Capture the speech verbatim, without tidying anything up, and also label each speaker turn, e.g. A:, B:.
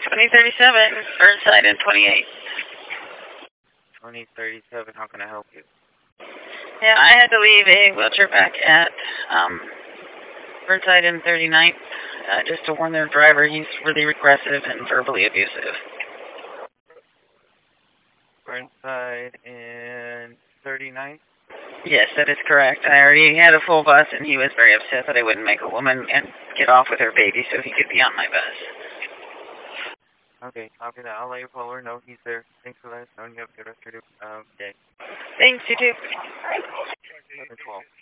A: twenty thirty-seven, Burnside and twenty-eight.
B: twenty thirty-seven, how can I help you?
A: Yeah, I had to leave a wheelchair back at um, Burnside and thirty-ninth, uh, just to warn their driver. He's really regressive and verbally abusive.
B: Burnside and thirty-ninth?
A: Yes, that is correct. I already had a full bus, and he was very upset that I wouldn't make a woman and get off with her baby so he could be on my bus.
B: Okay, copy that. I'll let your caller know he's there. Thanks for letting us know. You have a good rest of your uh, day.
A: Thanks, you too.
B: seven twelve.